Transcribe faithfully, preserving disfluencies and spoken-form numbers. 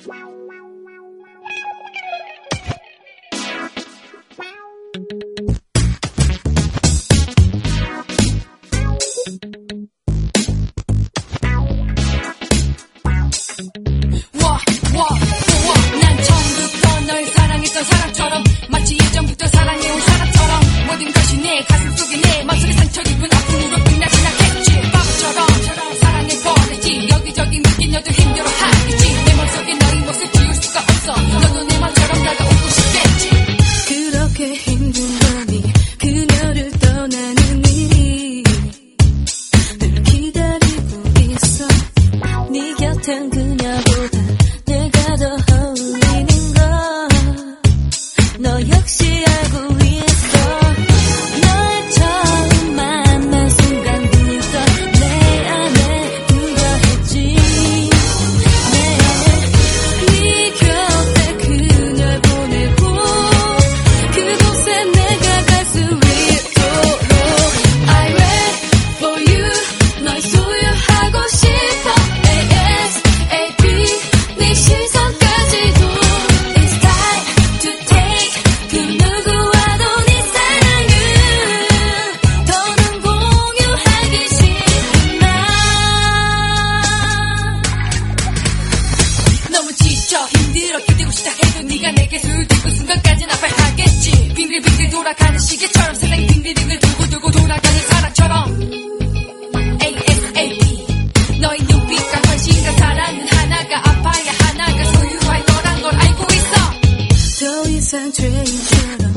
난 처음부터 널 사랑했던 사람처럼 마치 예전부터 사랑해온 사람처럼 모든 것이 내 가슴 속에 내 맘속에 상처 입은 아픔으로 빛나진 않겠지. 바보처럼 사랑해버리지. 여기저기 느끼며도 힘들어하겠지. 내 맘속에 너의 모습 지울 수가 없어. 너도 내 맘처럼 다가오고 싶겠지. 그렇게 힘든 밤이 그녀를 떠나는 일이 늘 기다리고 있어. 네 곁엔 그녀보다 내가 더 어울리는 걸 너 역시 알고 있어. 널 처음 만난 순간부터 내 안에 두려했지. 네 곁에 그녀를 보내고 그곳에 내가 갈 수 있도록 I wait for you. 널 소유하고 싶어. 에이에스에이피 네 시선까지도 It's time to take. 그 누구와도 네 사랑을 더는 공유하기 싫은 나. 너무 지쳐 힘들어 기대고 시작해도 네가 내게 술 들고 순간까진 아파하겠지. 빙글빙글 돌아가는 시계처럼 세상이 빙글빙글 돌고 돌고 돌아가는 사람처럼 에이에스에이피 너의 눈빛과 관심과 사랑은 하나가 아파야 하나가 소유할 거란 걸 알고 있어. 더 이상 죄인처럼